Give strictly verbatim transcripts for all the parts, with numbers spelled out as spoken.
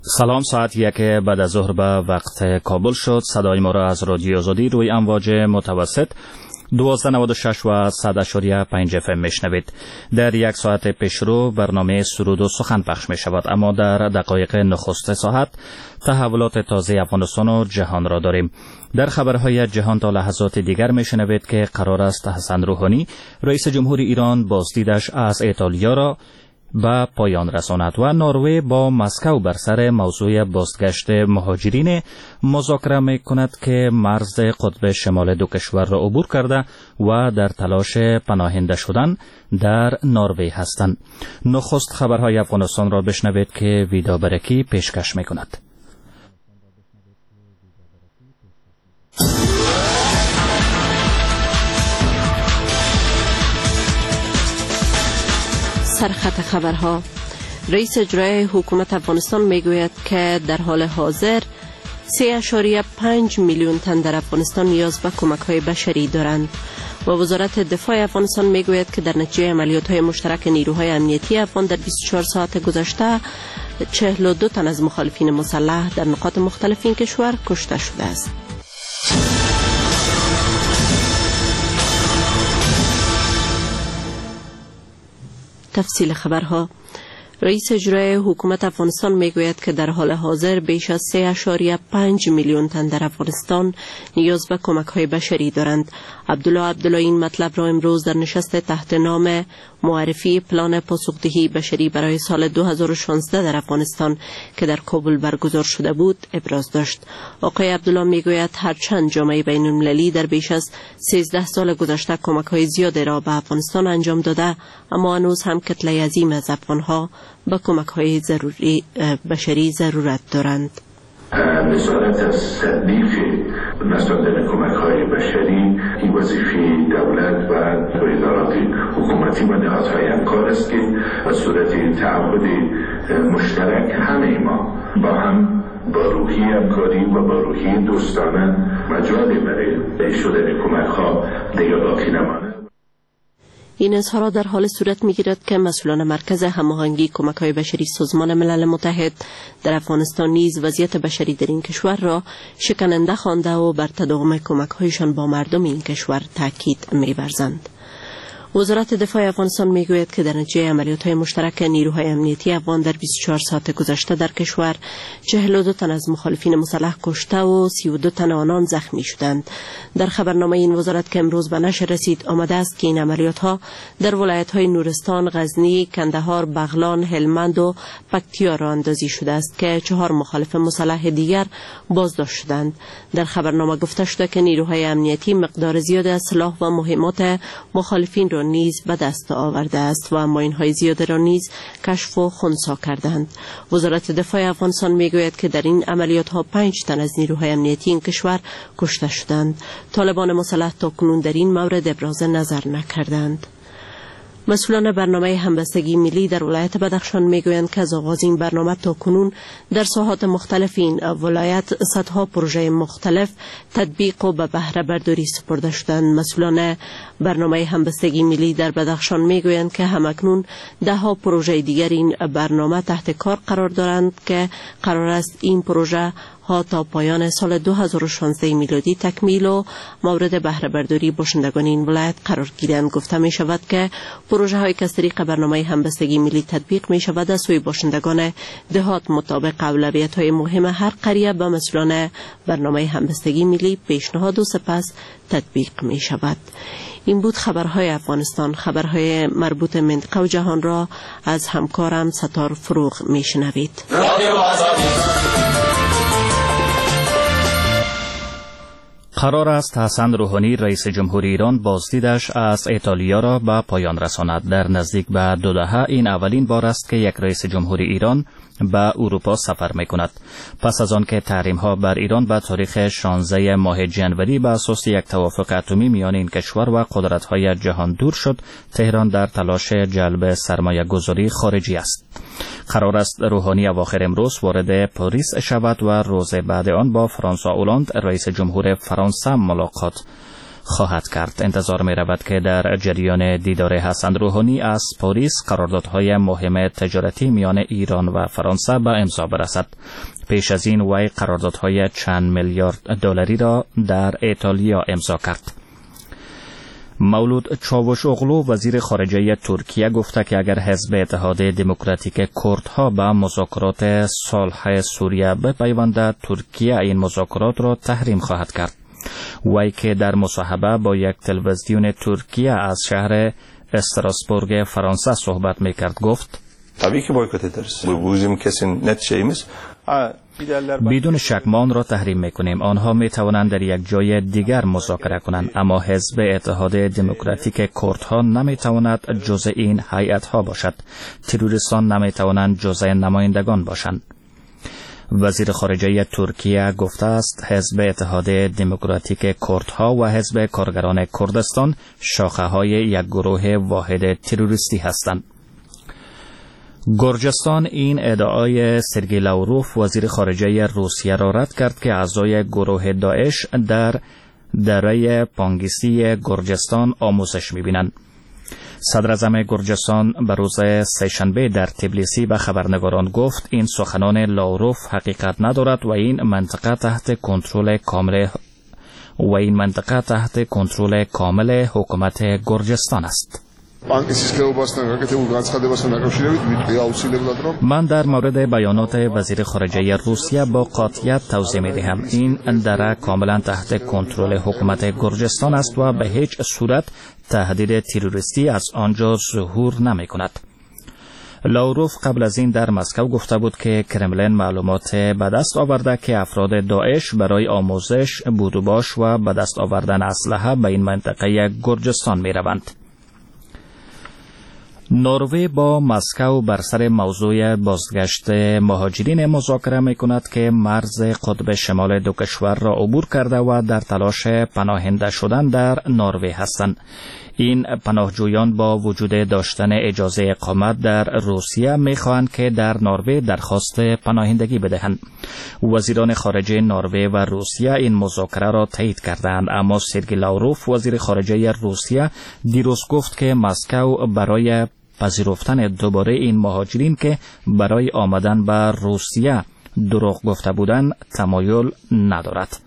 سلام، ساعت یک بعد از ظهر به وقت کابل شد. صدای ما را از رادیو آزادی روی امواج متوسط دویست و نود و شش و صد اشاری پنج اف ام میشنوید. در یک ساعت پیشرو برنامه سرود و سخن پخش می شود، اما در دقایق نخست ساعت تحولات تازه افغانستان و جهان را داریم. در خبرهای جهان تا لحظات دیگر میشنوید که قرار است حسن روحانی رئیس جمهور ایران بازدیدش از ایتالیا را به پایان رساند و نروژ با مسکو بر سر موضوع بازگشت مهاجرین مذاکره می کند که مرز قطب شمال دو کشور را عبور کرده و در تلاش پناهنده شدن در نروژ هستند. نخست خبرهای افغانستان را بشنوید که ویدا برکی پیشکش می کند. سرخط خبرها. رئیس اجرایی حکومت افغانستان میگوید که در حال حاضر سه اشاریه پنج میلیون تن در افغانستان نیاز به کمک‌های بشری دارند و وزارت دفاع افغانستان میگوید که در نتیجه عملیات‌های مشترک نیروهای امنیتی افغان در بیست و چهار ساعت گذشته چهل و دو تن از مخالفین مسلح در نقاط مختلف این کشور کشته شده است. تفصیل خبرها. رئیس اجرایی حکومت افغانستان میگوید که در حال حاضر بیش از سه اشاریه پنج میلیون تن در افغانستان نیاز به کمک‌های بشری دارند. عبدالله عبدالله این مطلب را امروز در نشست تحت نام معرفی پلان پاسخدهی بشری برای سال دو هزار و شانزده در افغانستان که در کابل برگزار شده بود ابراز داشت. آقای عبدالله میگوید هرچند جامعه بین المللی در بیش از سیزده سال گذشته کمک‌های زیادی را به افغانستان انجام داده، اما هنوز هم کتله عظیم از افغان‌ها به کمک‌های ضروری بشری ضرورت دارند. نظارت از تطبیق مصادر کمک‌های بشری این وظیفه دولت و ادارات حکومتی و نهادهای همکار است که به صورت تعهد مشترک همه ما با هم با روحی همکاری و با روحی دوستانه مجال برای شدن کمک‌ها دیگر باقی نماند. این اظهارات در حال صورت می‌گیرد که مسئولان مرکز هماهنگی کمک‌های بشری سازمان ملل متحد در افغانستان نیز وضعیت بشری در این کشور را شکننده خوانده و بر تداوم کمک‌هایشان با مردم این کشور تاکید می‌ورزند. وزارت دفاع افغانستان میگوید که در نتیجه عملیات‌های مشترک نیروهای امنیتی افغان در بیست و چهار ساعت گذشته در کشور چهل و دو تن از مخالفین مسلح کشته و سی و دو تن آنان زخمی شدند. در خبرنامه این وزارت که امروز به نشر رسید آمده است که این عملیات‌ها در ولایت‌های نورستان، غزنی، کندهار، بغلان، هلمند و پکتیا راه اندازی شده است که چهار مخالف مسلح دیگر بازداشت شدند. در خبرنامه گفته شده که نیروهای امنیتی مقدار زیادی از سلاح و مهمات مخالفین را نیز به دست آورده است و ماین‌های زیاده را نیز کشف و خنثی کردند. وزارت دفاع افغانستان میگوید که در این عملیات‌ها پنج تن از نیروهای امنیتی این کشور کشته شدند. طالبان مسلح تاکنون در این مورد ابراز نظر نکردند. مسئولان برنامه همبستگی ملی در ولایت بدخشان میگویند که از آغاز این برنامه تا کنون در ساحات مختلف این ولایت صدها پروژه مختلف تطبیق و به بهره برداری سپرده شدند. مسئولان برنامه همبستگی ملی در بدخشان میگویند که همکنون ده ها پروژه دیگر این برنامه تحت کار قرار دارند که قرار است این پروژه ها تا پایان سال دو هزار و شانزده میلادی تکمیل و مورد بهره برداری باشندگان این ولایت قرار گیرند. گفته می شود که پروژه های که از طریق برنامه همبستگی ملی تطبیق می شود از سوی باشندگان دهات مطابق اولویت های مهم هر قریه به مسئولان برنامه همبستگی ملی پیشنهاد و سپس تطبیق می شود. این بود خبرهای افغانستان. خبرهای مربوط منطقه و جهان را از همکارم ستار فروغ می شنوید. قرار است حسن روحانی رئیس جمهور ایران بازدیدش از ایتالیا را به پایان رساند. در نزدیک به دو دهه این اولین بار است که یک رئیس جمهور ایران به اروپا سفر می کند. پس از آن که تحریم ها بر ایران به تاریخ شانزده ماه جنوری به اساس یک توافق اتمی میان این کشور و قدرت های جهان دور شد، تهران در تلاش جلب سرمایه گذاری خارجی است. قرار است روحانی اواخر امروز وارد پاریس شود و روز بعد آن با فرانسوا اولاند رئیس جمهور فرانسه ملاقات خواهد کرد. انتظار می رود که در جریان دیدار حسن روحانی از پاریس قراردادهای مهم تجارتی میان ایران و فرانسه به امضا برسد. پیش از این وی قراردادهای چند میلیارد دلاری را در ایتالیا امضا کرد. مولود چاوشاغلو وزیر خارجه ترکیه گفته که اگر حزب اتحاد دموکراتیک کردها به مذاکرات صلح سوریه بپیوندد، ترکیه این مذاکرات را تحریم خواهد کرد. وی که در مصاحبه با یک تلویزیون ترکیه از شهر استراسبورگ فرانسه صحبت میکرد گفت: طبیعی که بایکوت ادارست. بگوییم کسی نتیجه‌ایست. بدون شک ما آن را تحریم میکنیم. آنها می توانند در یک جای دیگر مذاکره کنند، اما حزب اتحاد دموکراتیک کردها نمی تواند جزء این هیئت ها باشد. تروریستان نمی توانند جزء نمایندگان باشند. وزیر خارجه ترکیه گفته است حزب اتحاد دموکراتیک کردها و حزب کارگران کردستان شاخه های یک گروه واحد تروریستی هستند. گرجستان این ادعای سرگئی لاوروف وزیر خارجه روسیه را رد کرد که اعضای گروه داعش در دره پانگیسی گرجستان آموزش می‌بینند. صدر اعظم گرجستان به روز سه‌شنبه در تبلیسی به خبرنگاران گفت این سخنان لاوروف حقیقت ندارد و این منطقه تحت کنترل کامل و این منطقه تحت کنترل کامل حکومت گرجستان است. من در مورد بیانات وزیر خارجه روسیه با قاطعیت توضیح می دهم. این دره کاملا تحت کنترل حکومت گرجستان است و به هیچ صورت تهدید تروریستی از آنجا ظهور نمی کند. لاوروف قبل از این در مسکو گفته بود که کرملین معلومات به دست آورده که افراد داعش برای آموزش، بودوباش و به دست آوردن اسلحه به این منطقه گرجستان می روند. نروژ با مسکو بر سر موضوع بازگشت مهاجرین مذاکره می کند که مرز قطب شمال دو کشور را عبور کرده و در تلاش پناهنده شدن در نروژ هستند. این پناهجویان با وجود داشتن اجازه اقامت در روسیه می خواهند که در نروژ درخواست پناهندگی بدهند. وزیران خارجه نروژ و روسیه این مذاکره را تایید کردند، اما سرگئی لاوروف وزیر خارجه روسیه دیروز گفت که مسکو برای پذیرفتن دوباره این مهاجرین که برای آمدن به روسیه دروغ گفته بودند تمایل ندارد.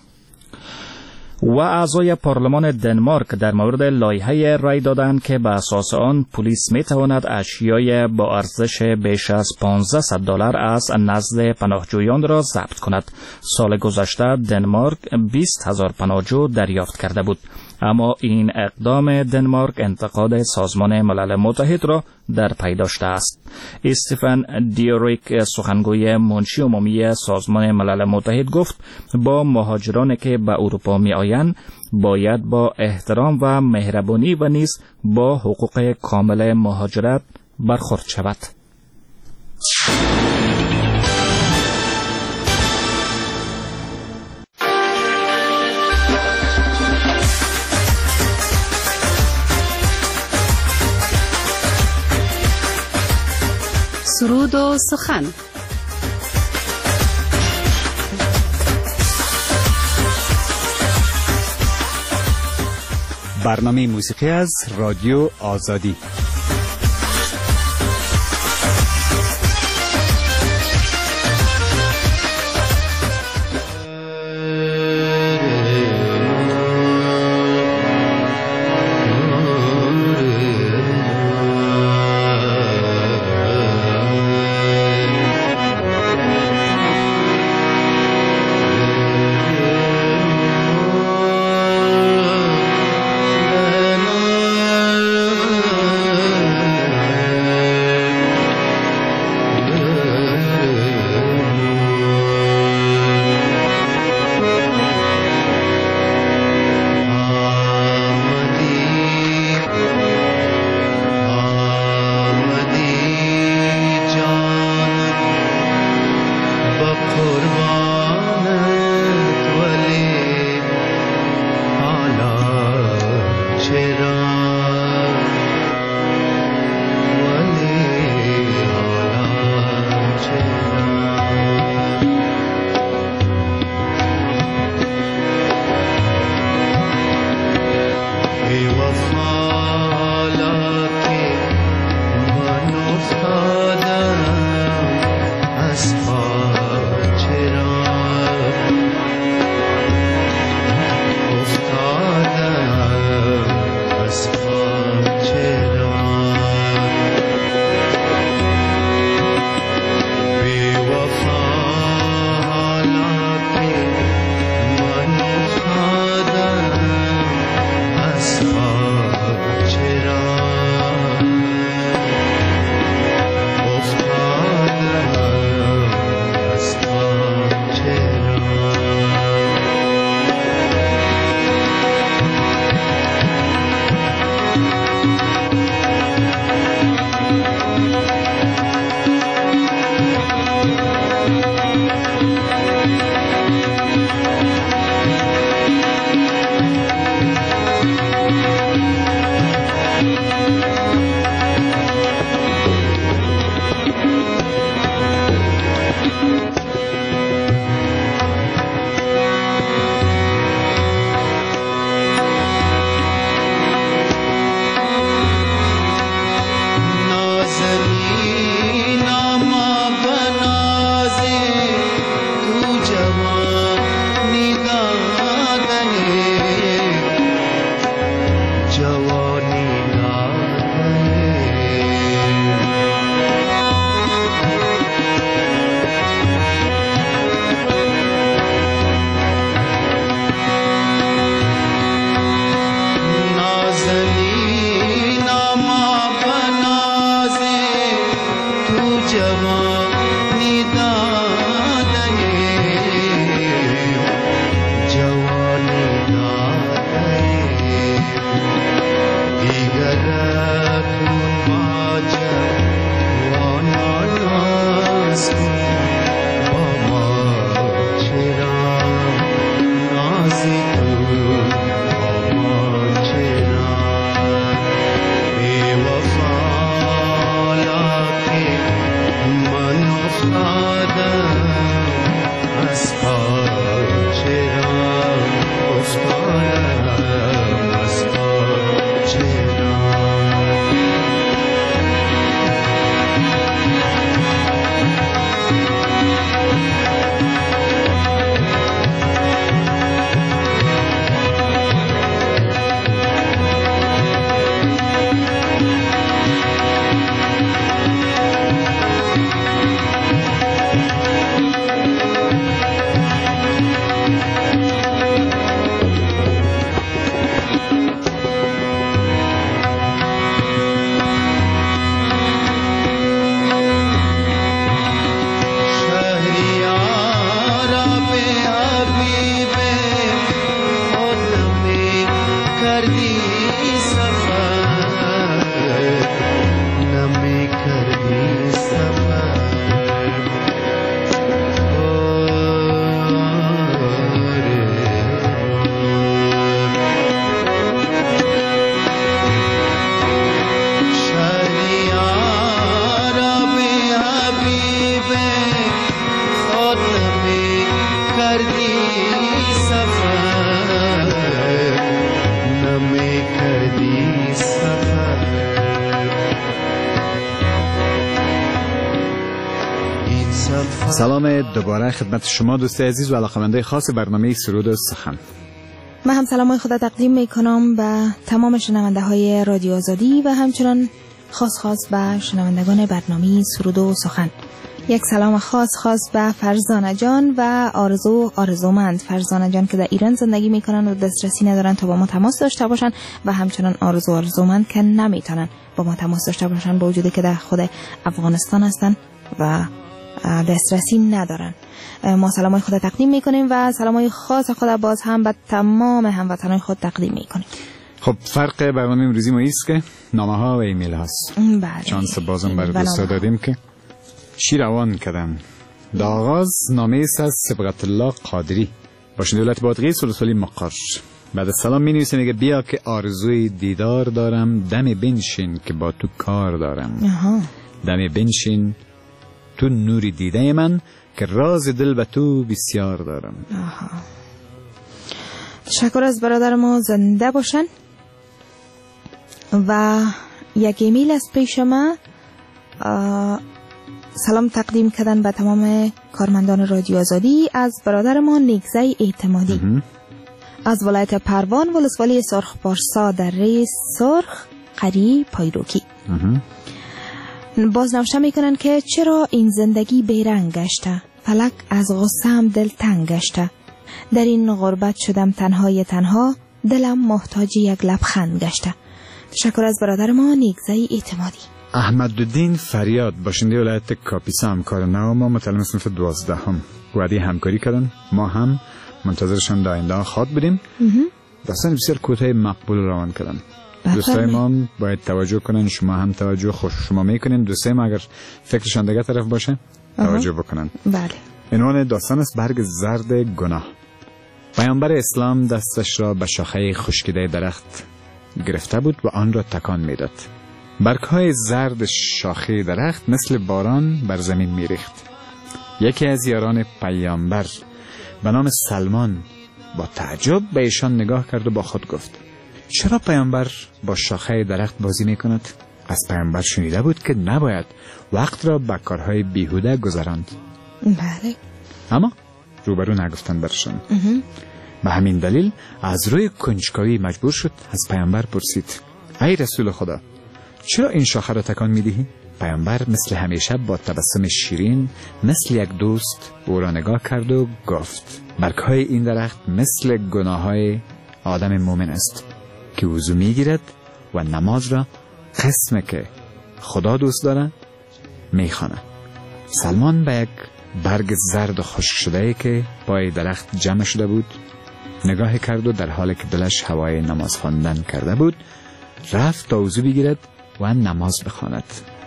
و اعضای پارلمان دنمارک در مورد لایحه رای دادند که به اساس آن پلیس می تواند اشیای با ارزش بیش از پانزده دلار از نزد پناهجویان را ضبط کند. سال گذشته دنمارک بیست هزار پناهجو دریافت کرده بود، اما این اقدام دنمارک انتقاد سازمان ملل متحد را در پی داشته است. استفن دیوریک سخنگوی منشی عمومی سازمان ملل متحد گفت با مهاجرانی که به اروپا می آیند باید با احترام و مهربانی و نیز با حقوق کامل مهاجرت برخورد شود. سرود و سخن. برنامه موسیقی از رادیو آزادی. افتادم از پا، چرا افتادم از پا، چرا سلام دوباره خدمت شما دوست عزیز و علاقه‌مندان خاص برنامه سرود و سخن. من هم سلام خدا تقدیم میکنم به تمام شنونده های رادیو آزادی و همچنان خاص خاص به شنوندگان برنامه سرود و سخن. یک سلام خاص خاص به فرزانه جان و آرزو آرزومند. فرزانه جان که در ایران زندگی میکنن و دسترسی ندارن تا با ما تماس داشته باشن و همچنان آرزو آرزومند که نمیتونن با ما تماس داشته باشن با وجودی که در خود افغانستان هستن و دسترسی ندارن. ما سلامای خود تقدیم میکنیم و سلامای خاص خود باز هم به تمام هموطنان خود تقدیم میکنیم. خب فرق برنامه امروزی ما ایست که نامه ها و ایمیل هاست. بله. چانس بازم بر دوستا دادیم که شیر روان کردن. در آغاز نامه ایست از سبقت الله قادری باشن دولت بادغی سلسلی مقار. بعد از سلام می نویسه میگه بیا که آرزوی دیدار دارم، دم بنشین که با تو کار دارم. آها. دم بنشین تو نوری دیده من که راز دل به تو بسیار دارم. آها. تشکر از برادر ما، زنده باشن. و یک ایمیل از پیش ما سلام تقدیم کردن به تمام کارمندان رادیو آزادی از برادر ما نیگزه اعتمادی اه. از ولایت پروان ولسوالی سرخ پارسا در ری سرخ قری پایروکی. باز نوشته میکنن که چرا این زندگی بیرنگ گشته، فلک از غصه هم دل تنگ گشته، در این غربت شدم تنهای تنها، دلم محتاج یک لبخند گشته. تشکر از برادر ما نیگزه اعتمادی. احمدالدین فریاد باشنده ولایت کاپیسا همکار نو ما متعلم صنف دوازده هم وعده همکاری کردن. ما هم منتظرشان در آینده خواد بدیم. داستان بسیار کوتاه مقبول روان کردن. دوستای ما باید توجه کنن، شما هم توجه خوش شما میکنین. دوستای ما اگر فکرشان دیگه طرف باشه توجه بکنن. بله. عنوان داستان است برگ زرد گناه. پیامبر اسلام دستش را به شاخه خشکیده درخت گرفته بود و آن را تکان میداد. برگ‌های زرد شاخه درخت مثل باران بر زمین میریخت. یکی از یاران پیامبر به نام سلمان با تعجب به ایشان نگاه کرد و با خود گفت چرا پیامبر با شاخه درخت بازی میکند؟ از پیامبر شنیده بود که نباید وقت را به کارهای بیهوده گذراند. بله. اما روبرو نگفتن برشان. به همین دلیل از روی کنجکاوی مجبور شد از پیامبر پرسید ای رسول خدا چرا این شاخه را تکان میدهی؟ پیامبر مثل همیشه با تبسم شیرین مثل یک دوست او را نگاه کرد و گفت برگ‌های این درخت مثل گناه‌های آدم مومن است که وضو میگیرد و نماز را قسم که خدا دوست دارد میخواند. سلمان به یک برگ زرد و خشک شده که پای درخت جمع شده بود نگاه کرد و در حالی که دلش هوای نماز خواندن کرده بود رفت تا وضو بگیرد و نماز بخواند.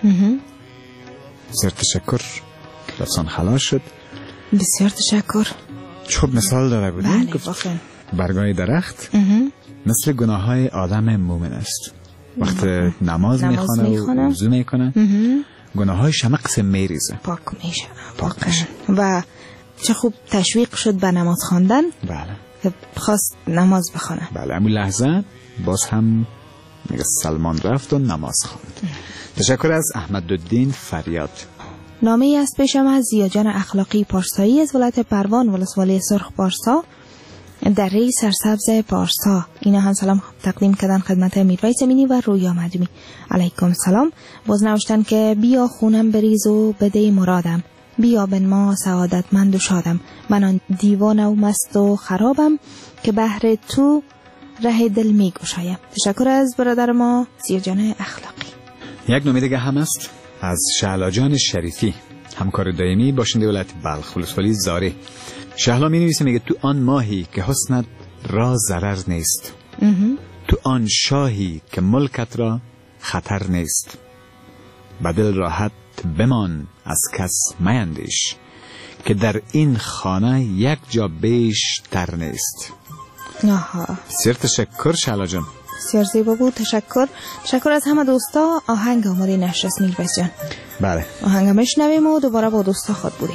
بسیار تشکر، لطفاً خلاص شد. بسیار تشکر. خوب مثال داده بود. بله واقعا. برگای درخت مثل گناه های آدم مومن است. وقت نماز, نماز میخوانه و وضو میکنه گناهایش همه قسم میریزه، پاک میشه. پاک میشه. و چه خوب تشویق شد به نماز خواندن. بله. که خواست نماز بخونه. بله، همون لحظه باز هم میگه سلمان رفت و نماز خواند. تشکر از احمدالدین فریاد. نامه ای از پیشم از زیاجان اخلاقی پارسایی از ولایت پروان ولسوالی سرخ پارسا دره سرسبز پارسا. اینا هم سلام تقدیم کردن خدمت میرویس امینی و رویا مجمی. علیکم سلام. باز نوشتن که بیا خونم بریز و بده مرادم، بیا بن ما سعادتمند و شادم، من آن دیوانه و مست و خرابم که بهر تو ره دل می گشایم. تشکر از برادر ما زیاجان اخلاقی. یک نامه دیگه هم است از شهلا جان شریفی، همکار دائمی باشنده ولایت بلخ ولسوالی زاره. شهلا می نویسه، میگه تو آن ماهی که حسنت را ضرر نیست، تو آن شاهی که ملکت را خطر نیست، بدل راحت بمان از کس میندیش که در این خانه یک جا بیشتر نیست. آها، بسیار تشکر شهلا جان، بسیار زیبا بود. تشکر. تشکر از همه دوستا. آهنگ آماده نشر است میرویس جان. بله، آهنگ میشنویم و دوباره با دوستا خود بودیم.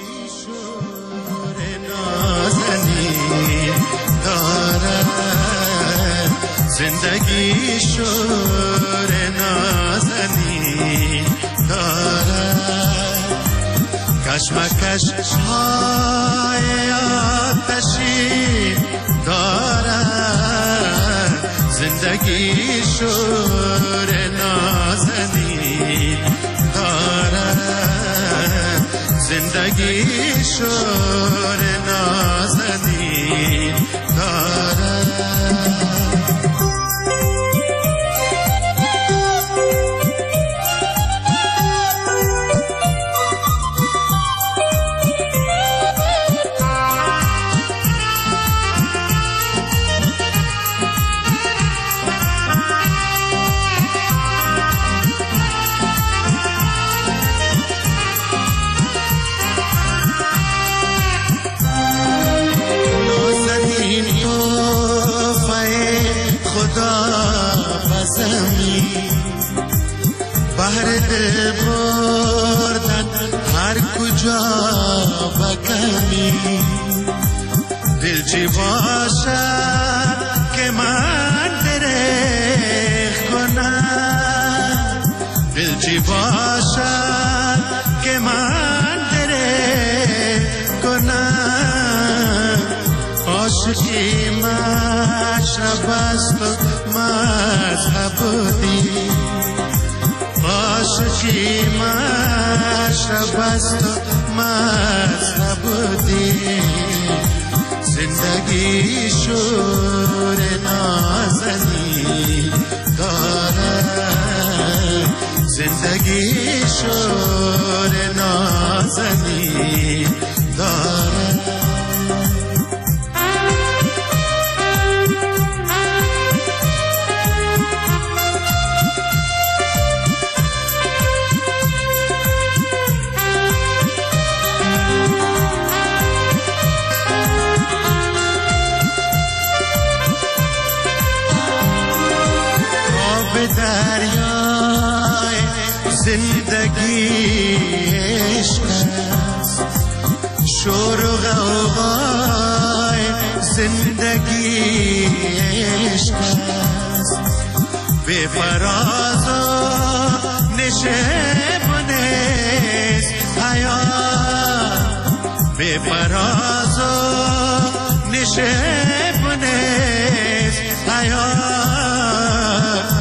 زندگی شور نازنی دارد، کشمکش های آتشی دارد، زندگی شور نازنی دارد، زندگی شور نازنی دارد. بهر دل بردن هر کجا بکمی، دل چی باشد که من درخ کنم، دل چی باشد که من درخ کنم، عاشقی مشرب است و مذهب دی، عاشقی مشرب است و مذهب دی، زندگی شور نازنی دارد، زندگی شور نازنی دارد. دریای زندگی عشق است، شور و غوغای زندگی عشق است، به فراز و نشیب نیست حیات، به فراز و نشیب نیست حیات،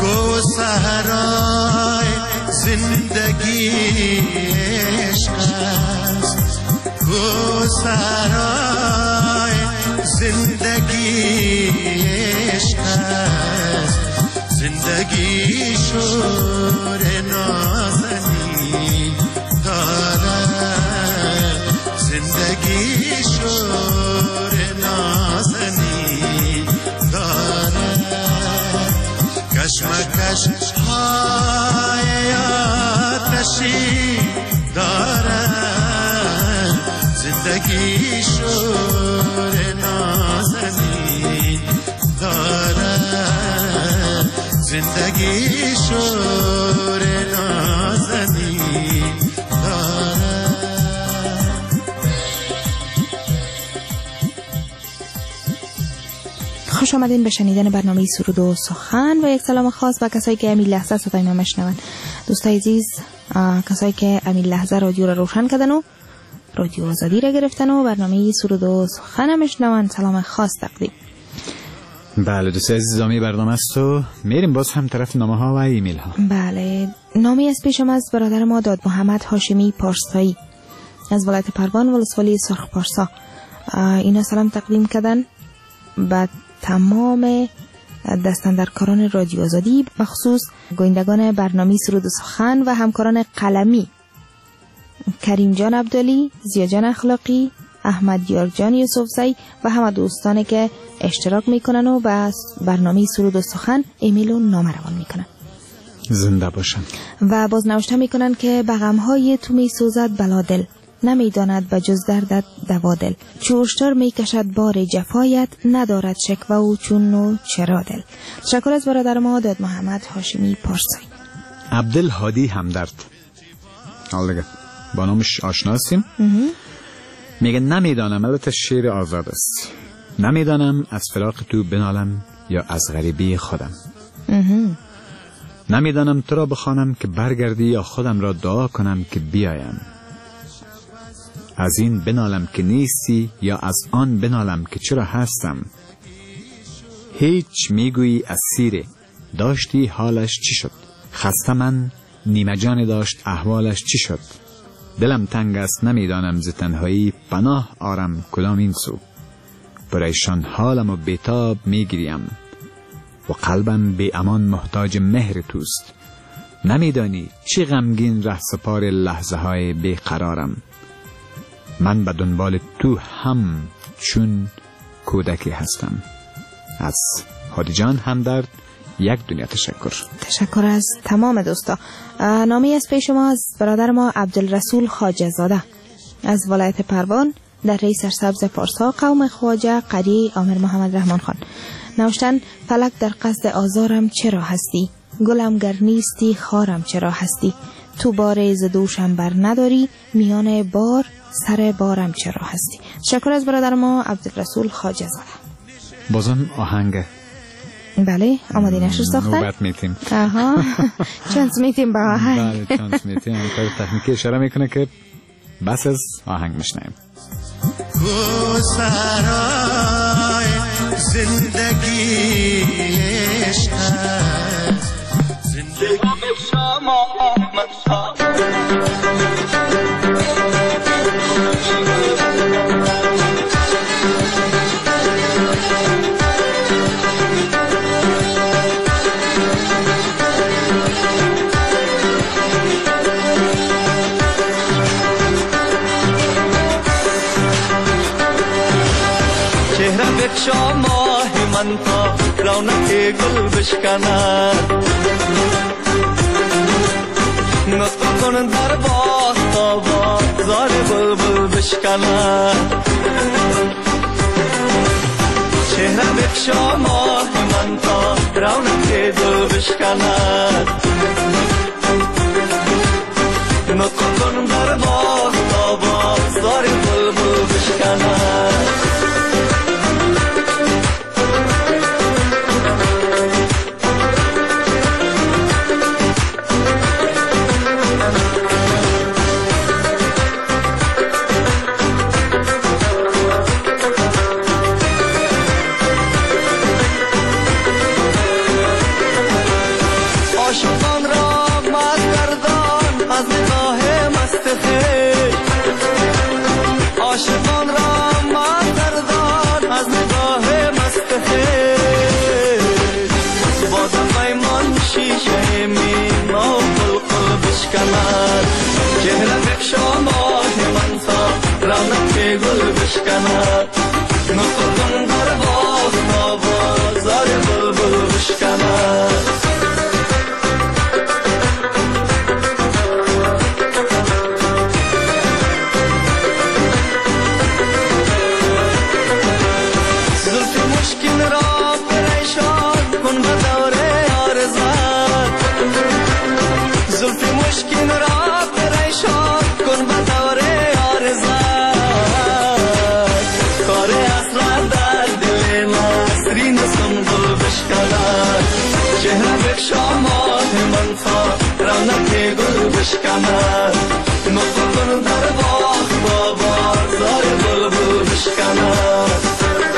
صحرای زندگی عشق است، گو صحرای زندگی عشق است، زندگی شور نازنی دارد، زندگی شور نازنی دارد، کشمکش های آتشی دارد، زندگی شور نازنی دارد، زندگی شور نازنی خوش آمدین به شنیدن برنامه سرود و سخن و یک سلام خاص به کسایی که همین لحظه صدای ما میشنون. دوستای عزیز، کسایی که همین لحظه رادیو را روشن کردن و رادیو آزادی را گرفتن و برنامه سرود و سخن میشنون، سلام خاص تقدیم. بله دوستای عزیز، ادامه برنامه است و میریم باز هم طرف نامه ها و ایمیل ها. بله، نامه از پیشم از برادر ما داد محمد هاشمی پارسایی از ولایت پروان ولسوالی سرخ پارسا. اینا سلام تقدیم کردن به تمام دستاندرکاران رادیو آزادی، بخصوص گویندگان برنامه سرود و سخن و همکاران قلمی کریم جان عبدالی، زیا جان اخلاقی، احمد یار جان یوسفزی و همه دوستانی که اشتراک میکنن و به برنامه سرود و سخن ایمیل و نامه روان میکنن. زنده باشن. و باز نوشته میکنن که به غمهای تو میسوزد بلادل، نمیداند به جز دردت دوادل، چوشتر میکشد بار جفایت، ندارد شکوه و چون و چرا دل. تشکر از برادر ما داد محمد هاشمی پارسایی. عبدالهادی همدرد، حالا دیگه با نامش آشناسیم. میگه نمیدانم، البته شعر آزاد است، نمیدانم از فراق تو بنالم یا از غریبی خودم. نمیدانم تو را بخوانم که برگردی یا خودم را دعا کنم که بیایم. از این بنالم که نیستی یا از آن بنالم که چرا هستم. هیچ میگویی اسیره، داشتی حالش چی شد؟ خسته من نیمه جان داشت احوالش چی شد؟ دلم تنگ است نمیدانم ز تنهایی، پناه آرم کدام این سو. پریشان حالم و بیتاب میگیریم و قلبم بی امان محتاج مهر توست. نمیدانی چی غمگین ره سپار لحظه های بیقرارم. من به دنبال تو هم چون کودکی هستم. از هادی جان همدرد یک دنیا تشکر. تشکر از تمام دوستا. نامه از پیش ما از برادر ما عبدالرسول خواجه زاده از ولایت پروان در ری سرسبز پارسا، قوم خواجه، قریه عامر محمد رحمان خان. نوشتن فلک در قصد آزارم چرا هستی، گلم گر نیستی خارم چرا هستی، تو بار ز دوشم بر نداری، میان بار سر بارم چرا هستی. تشکر از برادر ما عبدالرسول خواجه زاده. بازم آهنگ. بله، آماده نشر ساختن. نوبت میتیم. آها، چانس میتیم با آهنگ. بله، چانس میتیم. همکار تکنیکی اشاره میکنه که بس از آهنگ میشنیم. گوسرای زندگی عشق زندگی شما منصاب شما همانتا رونق گل بشکند، نطق کن در باغ تا بازار بلبل بشکند. چهره بک شما همانتا رونق گل بشکند، نطق کن در باغ تا بازار بلبل بشکند. بشکند نطقون در باغ با بازار بلبل بشکند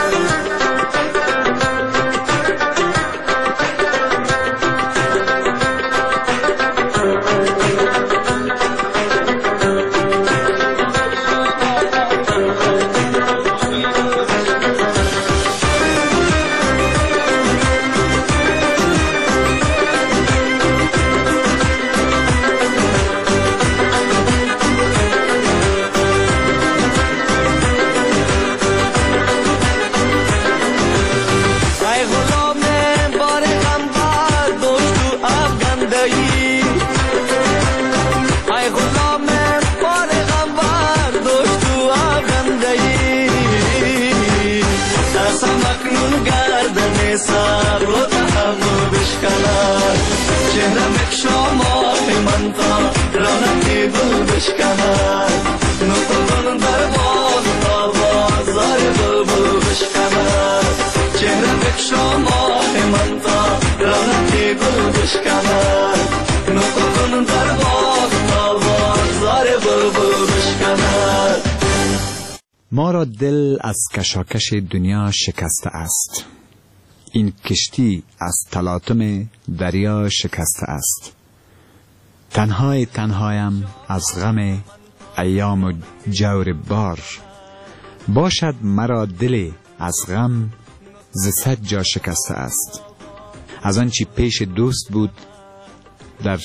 ما را دل از کشاکش دنیا شکسته است. این کشتی از تلاطم دریا شکسته است. تنهای تنهایم از غم ایام و جور بار. باشد مرا دل از غم ز صد جا شکسته است. از آنچه پیش دوست بود در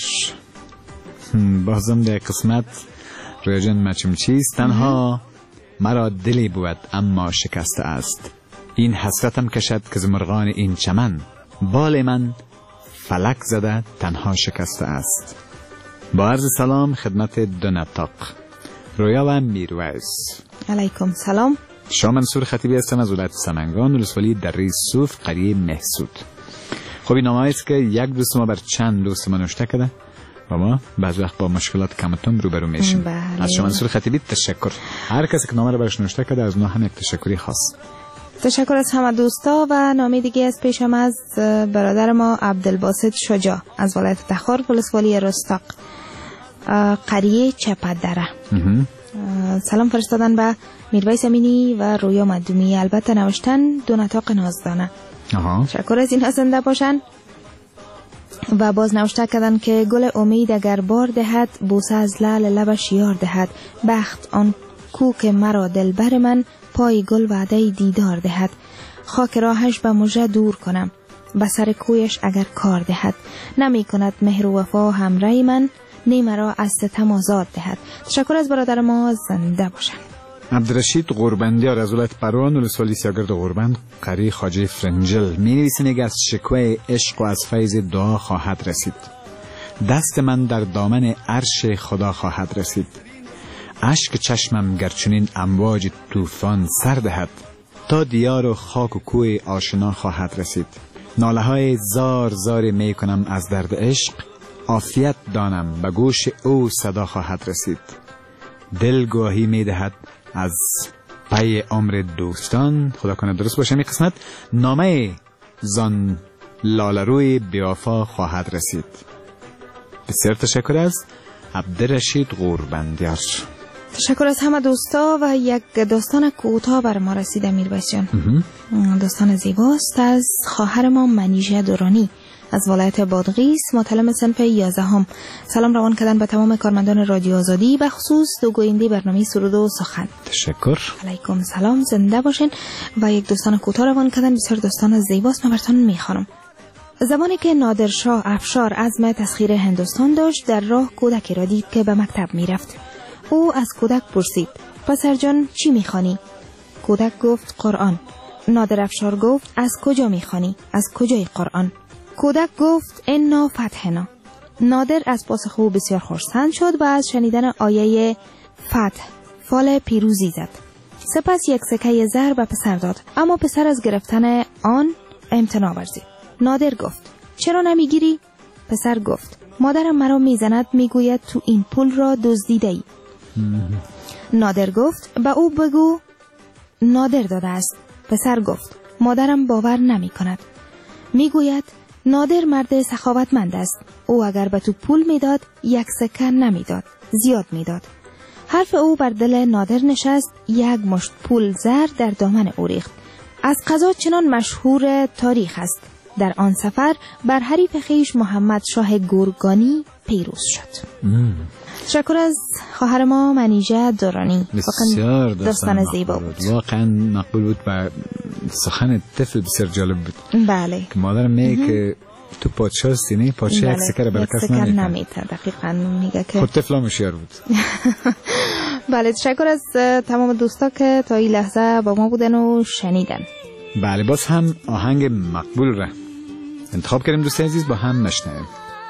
بازم در قسمت رویجان مچم چیست. تنها مرا دلی بود اما شکسته است. این حسرتم کشد که زمرغان این چمن بال من فلک زده تنها شکسته است. با عرض سلام خدمت دو نطاق رویا و میرویز. علیکم سلام. شما منصور خطیبی هستم از ولایت سمنگان ولسوالی دره صوف قریه محسود. خب این نامه است که یک دوست ما بر چند دوست ما نوشته کرده و ما بعض وقت با مشکلات کمتون روبرو میشیم. بله. از شما منصور خطیبی تشکر. هر کسی که نامه رو برش نوشته کرده از ما هم یک تشکری خاص. تشکر از همه دوستا. و نامه دیگه از پیشم از برادر ما عبدالباسط شجاع از ولایت تخار ولسوالی رستاق قریه چپدره. سلام فرستادن به میرویس امینی و رویا مدومی. البته نوشتن دو نطاق نازدانه. تشکر از این زنده باشن. و باز نوشته کردن که گل امید اگر بار دهد بوسه از لعل لبش یار دهد. بخت آن کو که مرا دلبر من پای گل وعده دیدار دهد. خاک راهش به مژه دور کنم به سر کویش اگر کار دهد. نمی کند مهر و وفا همراه من نی مرا از ستم آزاد دهد. تشکر از برادر ما زنده باشن. عبدالرشید غوربندیار از ولایت پروان ولسوالی سیاگرد غوربند قریه خواجه فرنجل می نویسند از شکوه عشق و از فیض دعا خواهد رسید. دست من در دامن عرش خدا خواهد رسید. اشک چشمم گرچنین امواج طوفان سر دهد تا دیار و خاک و کوه آشنا خواهد رسید. ناله های زار زار می کنم از درد عشق عافیت دانم به گوش او صدا خواهد رسید. دل گواهی می دهد از پی عمر دوستان. خدا کنه درست باشه می قسمت نامه زان لالروی بیافا خواهد رسید. بسیار تشکر از عبدالرشید غوربندیار. تشکر از همه دوستا. و یک داستان کوتاه بر ما رسیده میرویس جان. داستان زیباست از خواهر ما منیژه دورانی از ولایت بادغیس مطلم صنف یازدهم. سلام روان کردن به تمام کارمندان رادیو آزادی به خصوص دو گوینده برنامه سرود و سخن. تشکر. علیکم سلام زنده باشین. و یک داستان کوتاه روان کردن بسیار داستان زیباست. من براتون میخوانم. زمانی که نادرشاه افشار عزم تسخیر هندوستان داشت در راه کودکی را دید که به مکتب میرفت. او از کودک پرسید پسر جان چی میخوانی؟ کودک گفت قرآن. نادر افشار گفت از کجا میخوانی؟ از کجای قرآن؟ کودک گفت انا فتحنا. نادر از پاسخ او بسیار خرسند شد و از شنیدن آیه فتح فال پیروزی زد. سپس یک سکه زر به پسر داد اما پسر از گرفتن آن امتناع ورزید. نادر گفت چرا نمیگیری؟ پسر گفت مادرم مرا میزند میگوید تو این پول را دزدیده ای. نادر گفت به او بگو نادر داده است. پسر گفت مادرم باور نمی کند. میگوید نادر مرد سخاوتمند است. او اگر به تو پول میداد یک سکه نمیداد، زیاد میداد. حرف او بر دل نادر نشست. یک مشت پول زر در دامن او ریخت. از قضا چنان مشهور تاریخ است. در آن سفر بر حریف خویش محمد شاه گورگانی پیروز شد. تشکر از خواهر ما منیژه دورانی. بسیار داستان زیبا بود. واقعا مقبول بود و سخن طفل بسیار جالب بود. بله. که مادرم میگه که تو پادشاه هستی نه، پادشاه یک سکه رو برای کس نمیده. دقیقاً میگه که خود طفل هم هوشیار بود. بله، تشکر از تمام دوستا که تا این لحظه با ما بودن و شنیدن. بله، باز هم آهنگ مقبول را انتخاب کردیم دوست عزیز، با هم نشنویم.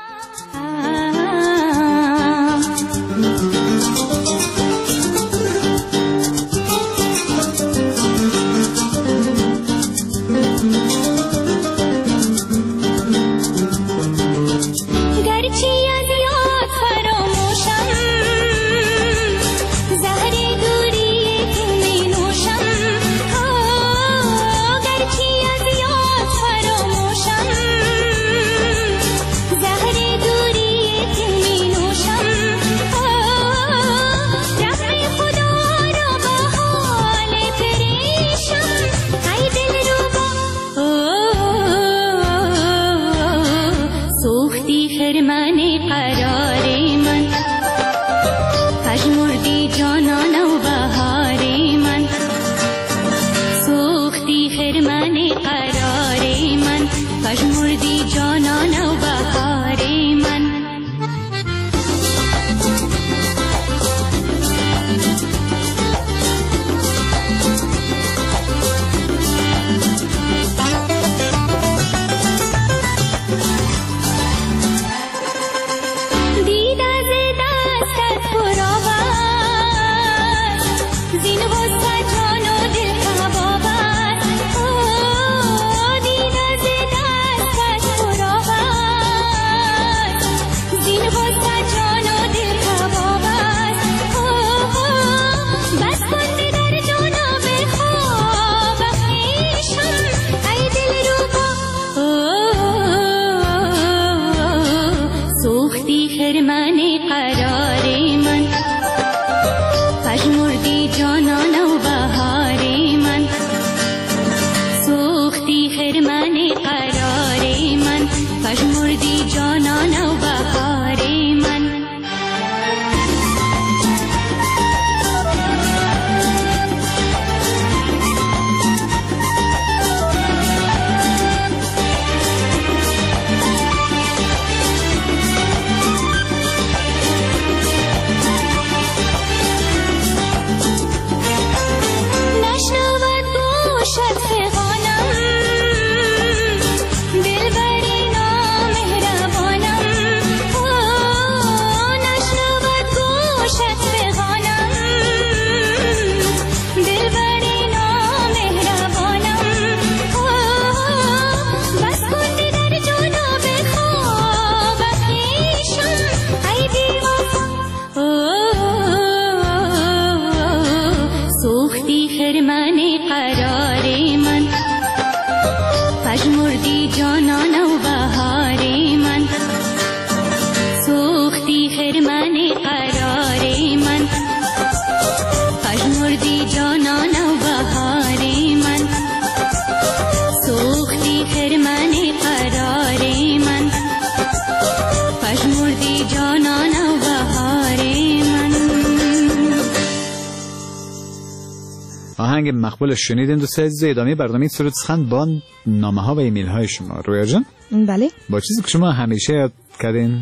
آهنگ مقبول شنیدین دوست عزیز. ادامه برنامه سرود سخن با نامه ها و ایمیل های شما. رویا جان، بله، با چیزی که شما همیشه یاد کردین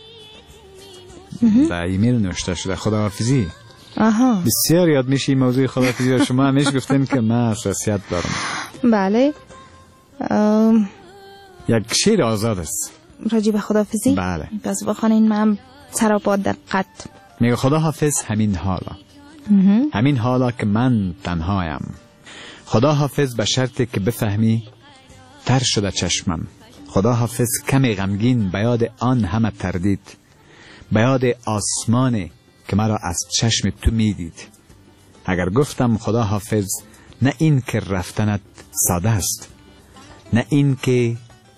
و ایمیل نوشته شده، خداحافظی. آها، بسیار یاد میشه این موضوع خداحافظی و شما همیشه گفتین که من حساسیت دارم. بله. ام... یک شعر آزاد است راجع به خداحافظی. بله، پس بخونین، من سرا با دقت. میگه خداحافظ همین حالا، همین حالا که من تنهایم. خدا حافظ به شرطی که بفهمی تر شده چشمم. خدا حافظ کمی غمگین به یاد آن همه تردید، به یاد آسمانی که مرا از چشم تو میدید. اگر گفتم خدا حافظ، نه این که رفتنت ساده است، نه این که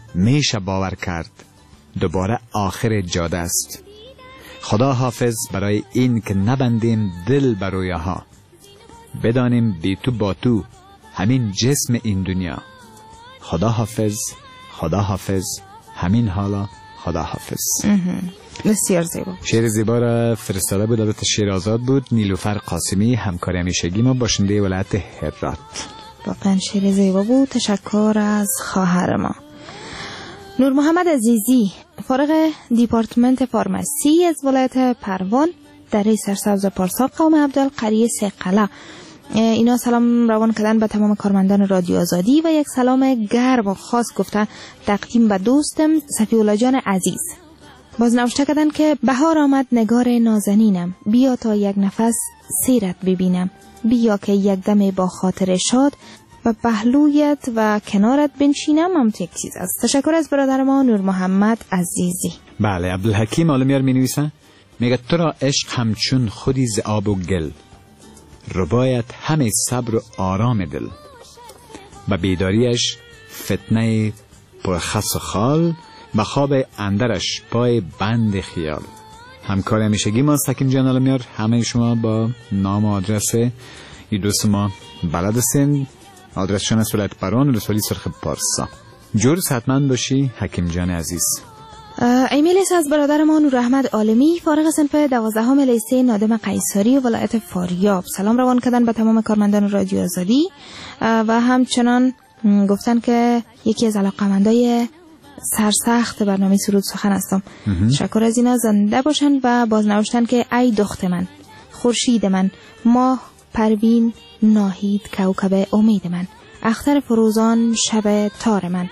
میشه باور کرد دوباره آخر جاده است. خدا حافظ برای این که نبندیم دل بر رویاها، بدانیم بی تو با تو همین جسم این دنیا. خدا حافظ، خدا حافظ، همین حالا خدا حافظ. بسیار زیبا. شعر زیبا را فرستاده بود، البته شعر آزاد بود، نیلوفر قاسمی، همکار همیشگی ما، باشنده ولایت هرات. واقعا شعر زیبا بود. تشکر از خواهر ما. نور محمد عزیزی، فارغ دیپارتمنت فارمسی از ولایت پروان، دره سرسبز پارسا، قوم عبدال، قریه سقلا. اینا سلام روان کردن به تمام کارمندان رادیو آزادی و یک سلام گرم و خاص گفتن تقدیم به دوستم صفی‌الله جان عزیز. باز نوشته کردن که بهار آمد نگار نازنینم، بیا تا یک نفس سیرت ببینم، بیا که یک دم با خاطر شاد و پهلویت و کنارت بنشینم. هم یک چیز است. تشکر از برادر ما نور محمد عزیزی. بله، عبدالحکیم عالمیار می نویسه، میگه تو را عشق همچون خودی ز آب و گل، ربایت همه صبر و آرام دل، و بیداریش فتنه پرخس و خال، و خواب اندرش پای بند خیال. همکار همیشگی ما حکیم جان عالمیار، همه شما با نام و آدرس این دوست ما بلد هستین. آدرسشان از ولایت پروان، ولسوالی سرخ پارسا. جورس حتما باشی حکیم جان عزیز. ایمیل از برادر ما نور احمد عالمی، فارغ صنف دوازدهم لیسه نادم قیصری ولایت فاریاب. سلام روان کردن به تمام کارمندان رادیو آزادی و همچنان گفتن که یکی از علاقه‌مندای سرسخت برنامه سرود سخن هستم. تشکر از اینا، زنده باشن. و باز نوشتن که ای دخت من، خورشید من، ماه پروین ناهید کوكب امید من، اختر فروزان شب تار من،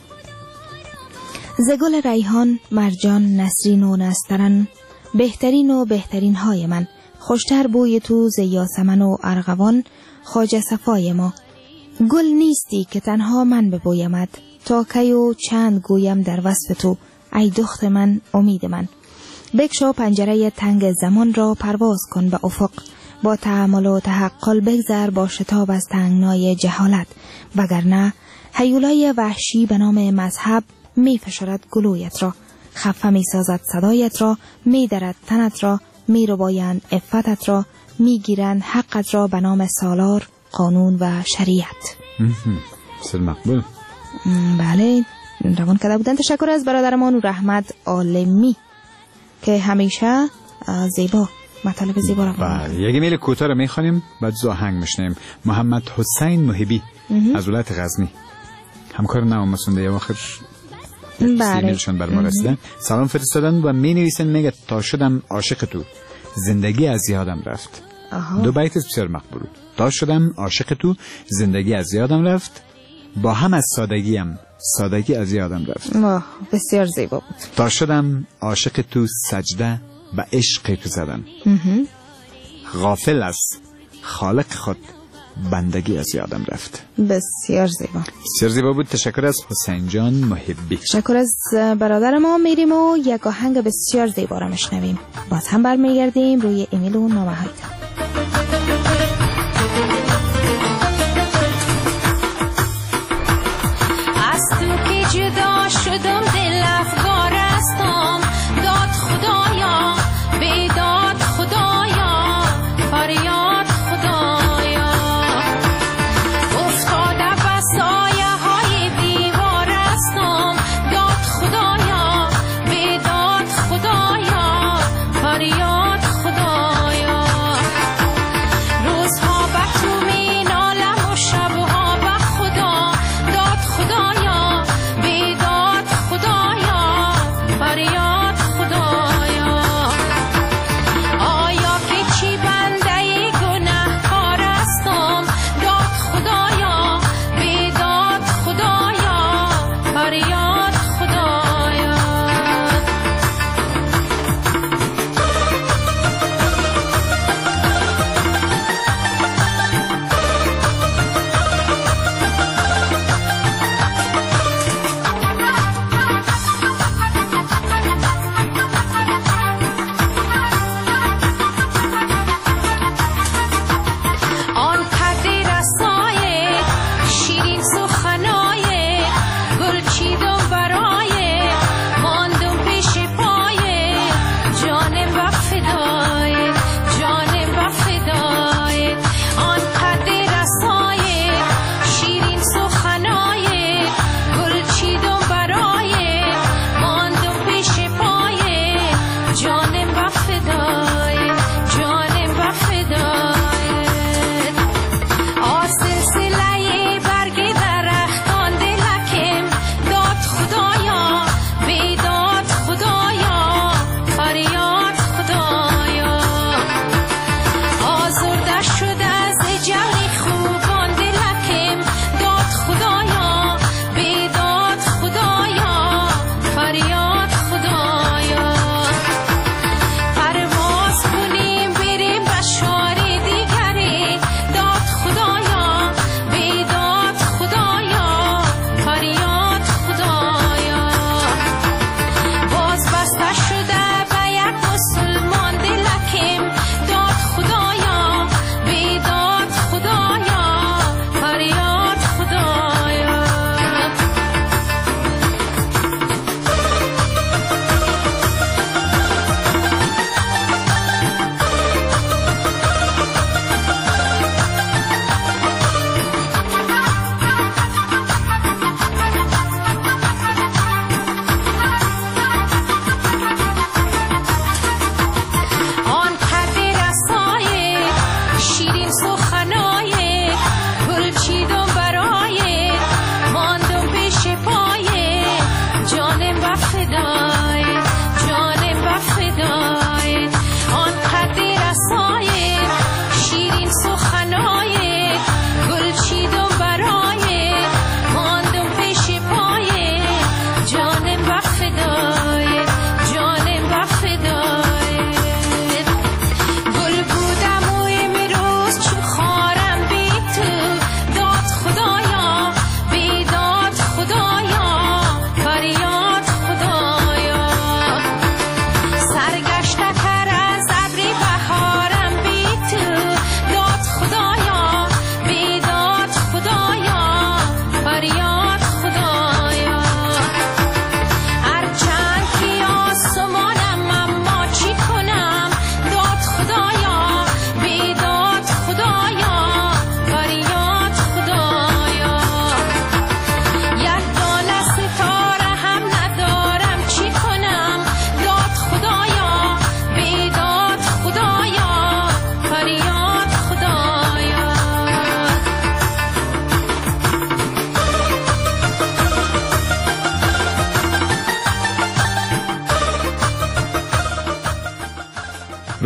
زگل ریحان مرجان نسرین و نسترن، بهترین و بهترین های من، خوشتر بوی تو ز یاسمن و ارغوان، خواجه صفای ما. گل نیستی که تنها من ببویمت، تا کی و چند گویم در وصف تو، ای دخت من امید من. بگشا پنجره تنگ زمان را، پرواز کن به افق، با تأمل و تحقل بگذر با شتاب از تنگنای جهالت، وگرنه هیولای وحشی به نام مذهب می فشارد گلویت را، خفه می سازد صدایت را، می درد تنت را، می رو بایند افتت را، می گیرند حقت را به نام سالار، قانون و شریعت. سل مقبول. بله، روان کرده بودن. تشکر از برادر ما نور احمد عالمی که همیشه زیبا مطالب زیبا رو بله. یک ایمیل کوتاه رو میخوانیم بعد زو آهنگ میشنیم. محمد حسین محبی از ولایت غزنی، همکار نام مسونده یا آخر ایمیلشون بر ما رسیدن. سلام فرستادن و می نویسن، میگه تا شدم عاشق تو، زندگی از یادم رفت. آها. دو بیت بسیار مقبول. تا شدم عاشق تو، زندگی از یادم رفت، با هم از سادگیم، سادگی از یادم رفت. واه، بسیار زیبا بود. تا شدم عاشق تو، سجده و عشق تو زدم، غافل از خالق خود، بندگی از یادم رفت. بسیار زیبا، بسیار زیبا بود. تشکر از حسین جان محبی. تشکر از برادر ما. میریم و یک آهنگ بسیار زیبا را میشنویم، باز هم برمیگردیم روی ایمیل و نامه های. از تو که جدا شدم دل افگار استم، داد خدایا بیداد خدایا، فریاد خدایا، افتاده به سایه های دیوار استم، داد خدایا بیداد خدایا، فریاد خدایا.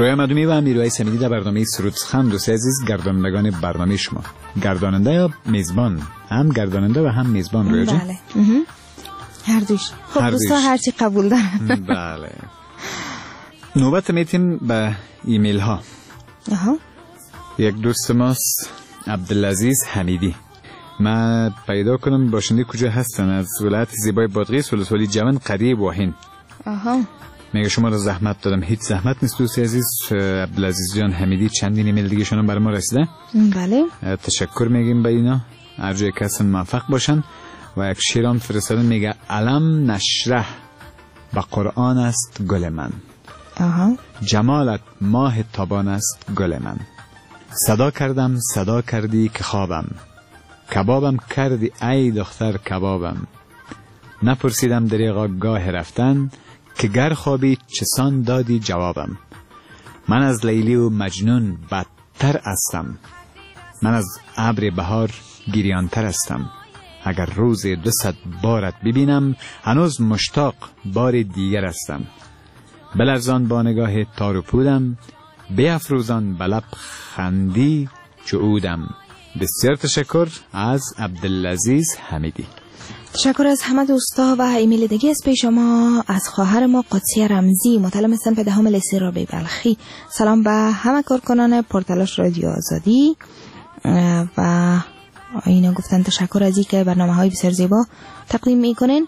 رویا مدومی و امیرعلی سمیدی در برنامه سرود سخن. دوست عزیز، گردانندگان برنامه شما، گرداننده یا میزبان؟ هم گرداننده و هم میزبان رویا جان؟ بله هر دوش. خب دوستا هرچی قبول دارن. بله. نوبت میتیم به ایمیل ها. آها. یک دوست ماست عبدالعزیز حمیدی. ما پیدا کنم باشنده کجا هستن. از ولایت زیبای بادغیس، ولسوالی جوان، قریه واهین. آها. میگه شما را زحمت دادم. هیچ زحمت نیست دوست عزیز. عبدالعزیز جان حمیدی چندین ایمیل دیگه شون برای ما رسیده. بله. تشکر میگیم به اینا. هر جای کسان موفق باشن. و یک شیران فرستادن میگه علم نشرح با قرآن است گل من. آها. جمالت ماه تابان است گل من. صدا کردم صدا کردی که خوابم، کبابم کردی ای دختر کبابم. نپرسیدم دریغا گاه رفتن، که گر خوابی چسان دادی جوابم. من از لیلی و مجنون بدتر هستم، من از ابر بهار گریانتر هستم. اگر روز دو صد بارت ببینم، هنوز مشتاق بار دیگر هستم. بلرزان با نگاه تار و پودم، بیافروزان بلب خندی چعودم. بسیار تشکر از عبدالعزیز حمیدی. تشکر از همه دوستا و ایمیل دیگه از پیش ما. از خواهر ما قدسی رمزی، مطلب سنف دهم لیسه رابعه بلخی. سلام به همه کارکنان پورتالش رادیو آزادی و اینا گفتن تشکر از این که برنامه های بسیار زیبا تقدیم میکنین.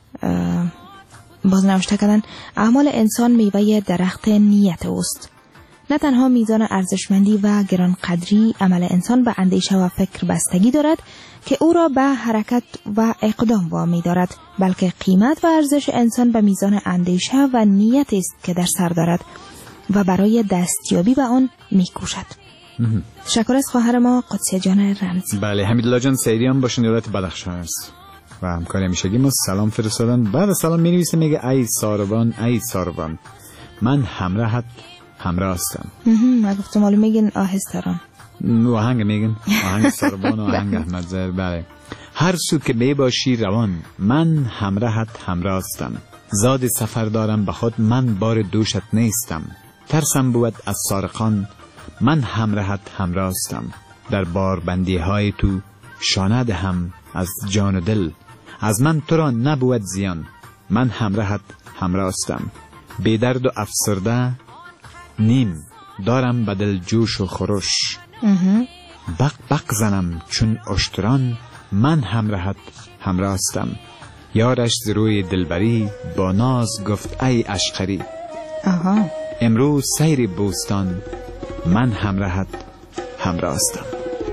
باز نوشته کردن اعمال انسان میوه درخت نیت اوست. نه تنها میزان ارزشمندی و گرانقدری عمل انسان به اندیشه و فکر بستگی دارد که او را به حرکت و اقدام وامی دارد، بلکه قیمت و ارزش انسان به میزان اندیشه و نیت است که در سر دارد و برای دستیابی به آن میکوشد. تشکر از خواهر ما قدسی جان رمزی. بله، حمیدالله جان سیدی هم باشن دولت بدخشان است و همکاری همیشگی ما. سلام فرستادن. بعد سلام می نویسه میگه ای ساربان ای ساربان، من همراهت همراه هستم. من گفتم معلوم میگن آهستران. آهنگ میگن آهنگ ساربان و آهنگ احمد زهر. بله. هر سو که می باشی روان، من همراهت همراه هستم. زاد سفر دارم به خود، من بار دوشت نیستم. ترسم بود از سارقان، من همراهت همراه هستم. در باربندی های تو شانه هم از جان و دل، از من تو را نبود زیان، من همراهت همراه هستم. بی درد و افسرده نیم، دارم به دل جوش و خروش. بق بق زنم چون اشتران، من همراهت همراه هستم. یارش ز روی دلبری با ناز گفت ای عشقری. آها. امروز سیر بوستان، من همراهت همراه هستم.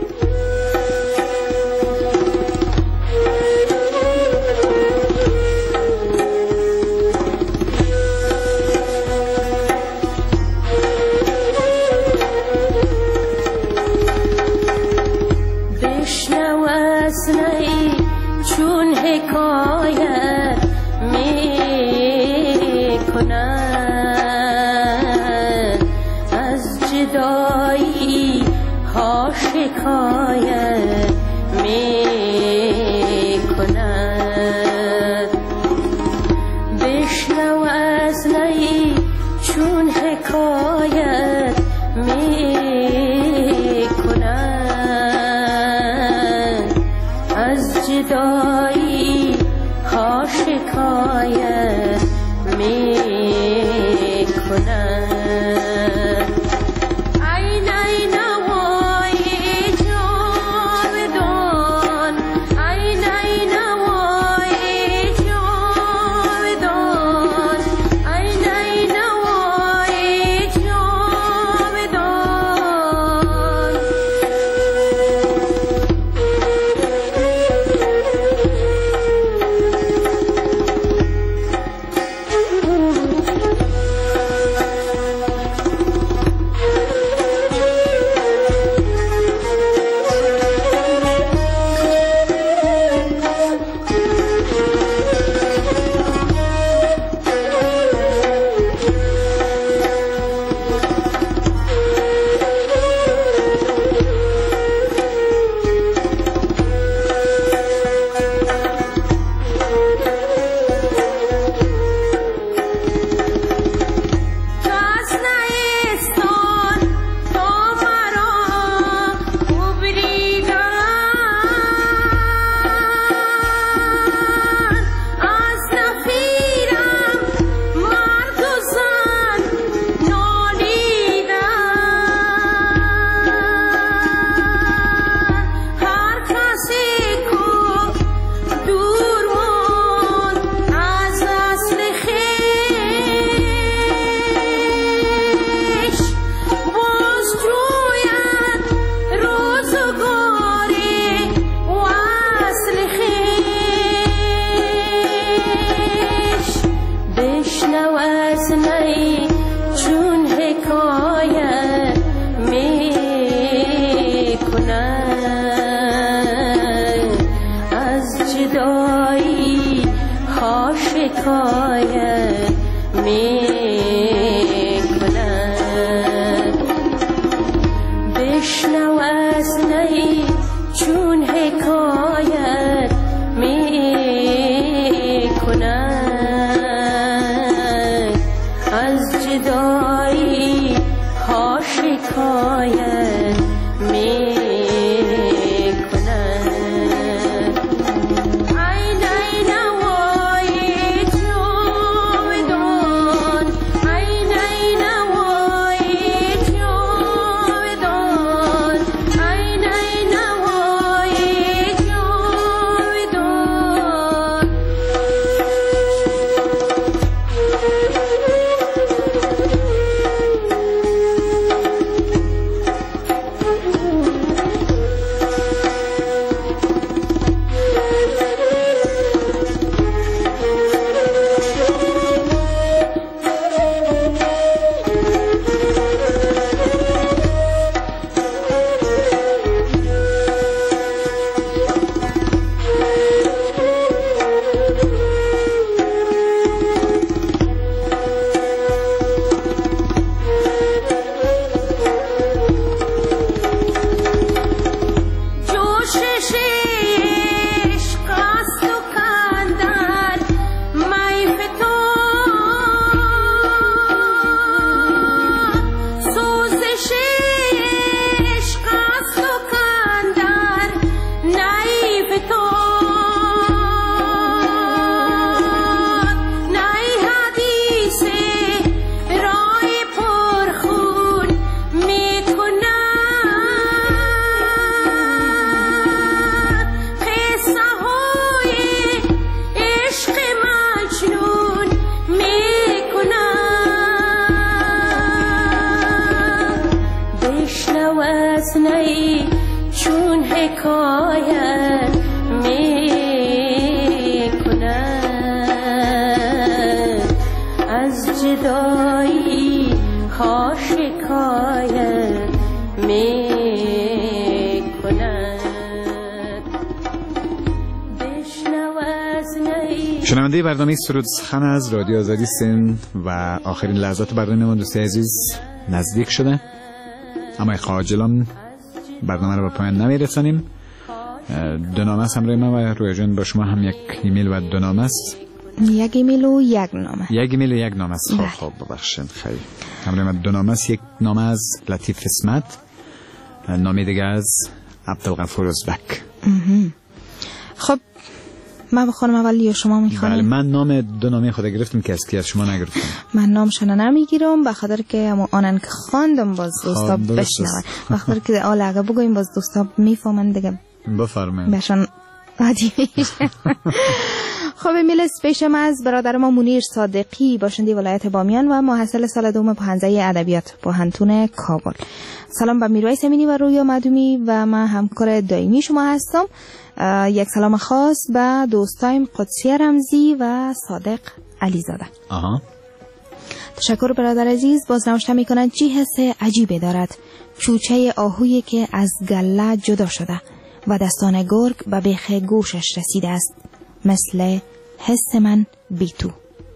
بشنو از نی چون حکایت می کنند، از جدایی ها شکایت می کنند. بشنو از نی چون حکایت می کنند، از جدایی ها شکایت می کنند. ای نی نوای جاودان شکایت می کند. بشنو از نی چون حکایت می کند. از جدایی ها شکایت می شنونده برنامه سرود سخن از رادیو آزادی سند و آخرین لحظات برنامه ما دوستی عزیز نزدیک شده، اما خواجلان برنامه رو به پایان نمیرسانیم. دو نامه است همراه ما و رویا جان با شما هم یک ایمیل و دو نامه است. یک ایمیل و یک نامه. یک ایمیل و یک نامه است. خب خب ببخشید خیلی. همراه ما دو نامه است. یک نامه از لطیف اسمت، نامه دیگه از عبدالغفور ازبک. خب من بخونم اول یا شما میخوانید؟ بله من نام دو نامه خود گرفتم که از کی از شما نگرفتم. من نامشون نمیگیرم به خاطر که همون آنن که خواندم باز دوستا بشنون، به خاطر که آل اگه بگویم باز دوستا میفهمن دیگه بفرمایید بهشون عادی میشه. خب ایمیل پیشم از برادر ما منیر صادقی باشنده ولایت بامیان و محصل سال دوم پوهنځی ادبیات پوهنتون کابل. سلام به میرویس امینی و رویا مدومی و من همکار دائمی شما هستم. یک سلام خاص به دوستایم قدسی رمزی و صادق علیزاده. آها. تشکر برادر عزیز. باز نوشته میکنن چی حس عجیبه دارد چوچه آهویی که از گله جدا شده و دستان گرگ به بیخ گوشش رسیده است، مثل حس من بی تو.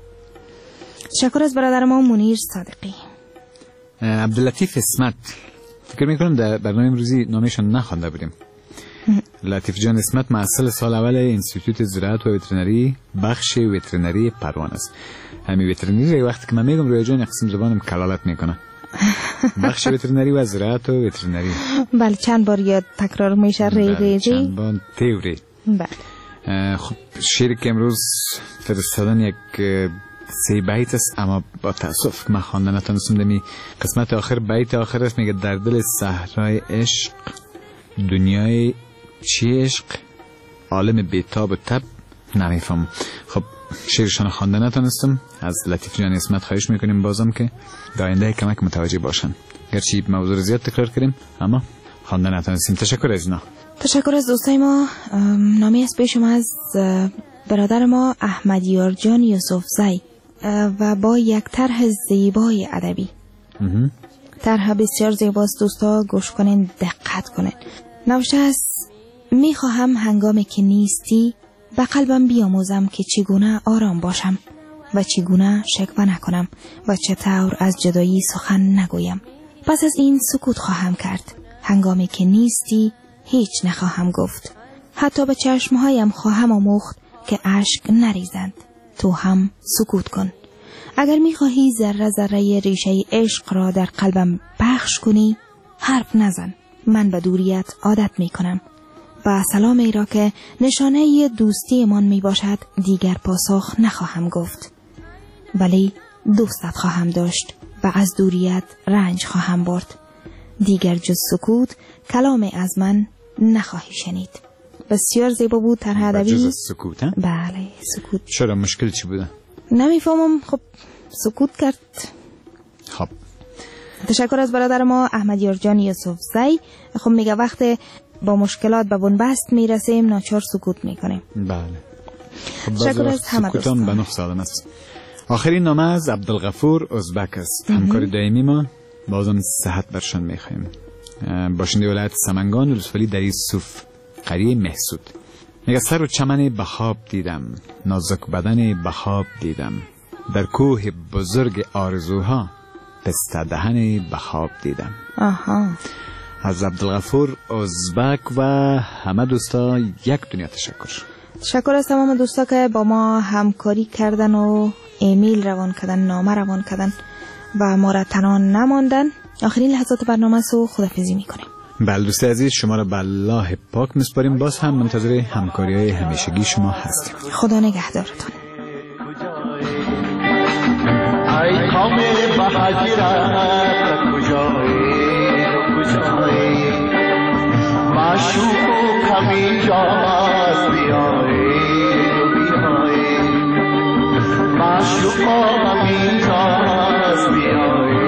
تشکر از برادر ما منیر صادقی. عبداللطیف اسمت، فکر میکنم در برنامه امروزی نامشون نخوانده بودیم. لطیف جان اسمت محصل سال اول انستیتوت زراعت و وترنری بخش وترنری پروان است. همین وترنری وقتی که من میگم روی جان قسم زبانم کلالت میکنه. بخش وترنری و زراعت و وترنری. بله چند بار یاد تکرار میشه ری ری ری. چند بار تئوری. بله. خب شعری که امروز فرستادن یک سی بیت است، اما با تاسف من خواندن نتونستم. دمی قسمت آخر بیت آخر است، میگه در دل صحرای عشق دنیای چی عشق عالم بیتاب و تب نمیفهم. خب شعرشان خوانده نتونستم. از لطیف جان اسمت خواهش میکنیم بازم که در آینده کمک متوجه باشن، گرچه موضوع زیاد تکرار کردیم اما خوانده نتونستیم. تشکر از اینا. تشکر از دوستای ما. نامی از پیش ما از برادر ما احمدیار جان یوسف زی و با یک طرح زیبای ادبی. طرح بسیار زیباست، دوستا گوش کنین، دقت کنین. نوشته است میخواهم هنگامی که نیستی به قلبم بیاموزم که چگونه آرام باشم. و چگونه شکوه نکنم و چطور از جدایی سخن نگویم. پس از این سکوت خواهم کرد. هنگامی که نیستی هیچ نخواهم گفت. حتی به چشمهایم خواهم آموخت که اشک نریزند. تو هم سکوت کن. اگر می‌خواهی ذره ذره ریشه عشق را در قلبم بخش کنی، حرف نزن. من به دوریت عادت می‌کنم. و سلامی را که نشانه دوستی من میباشد دیگر پاسخ نخواهم گفت، ولی دوستت خواهم داشت و از دوریت رنج خواهم برد. دیگر جز سکوت کلامی از من نخواهی شنید. بسیار زیبا بود طرح ادبی. جز سکوت ها؟ بله سکوت. چرا مشکل چی بوده؟ نمیفهمم. خب سکوت کرد. خب تشکر از برادر ما احمد یارجان یوسف زی. خب میگه وقت با مشکلات به بنبست میرسیم ناچار سکوت میکنیم. بله. خب تشکر از همه دوستان. به نه سالم است. آخرین نامه از عبدالغفور ازبک است. همکار دائمی ما. بازم صحت برشان میخوایم. باشنده ولایت سمنگان ولسوالی در یوسف قریه محسود. میگه سر و چمن بخاب دیدم، نازک بدن بخاب دیدم، در کوه بزرگ آرزوها پسته دهن بخاب دیدم. آها. از عبدالغفور ازبک و همه دوستا یک دنیا تشکر. تشکر از تمام دوستا که با ما همکاری کردن و ایمیل روان کردن، نامه روان کردن و ما را تنها نماندن. آخرین لحظات برنامه سو خدافظی میکنیم. بله دوستی عزیز، شما را به الله پاک میسپاریم. باز هم منتظر همکاری های همیشگی شما هستیم. خدا نگهدارتون. ای کام بهاجرت کجایی کجایی معشوق و کمی جاز بیایی بیایی معشوق و کمی جاز بیایی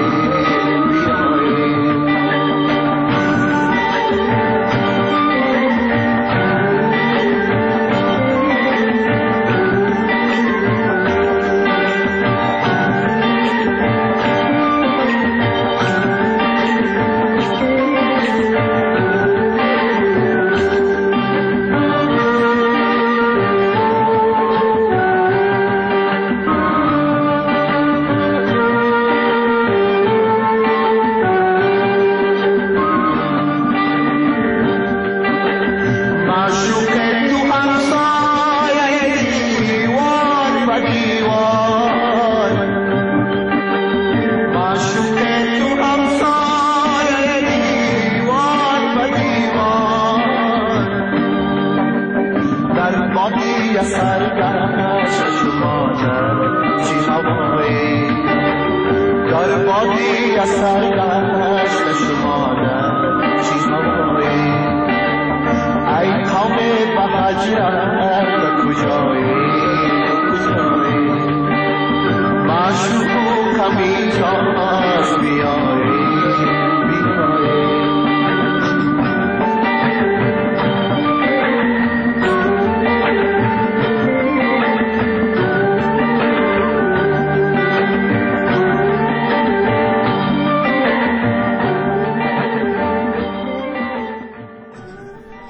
ای کام بهاجرت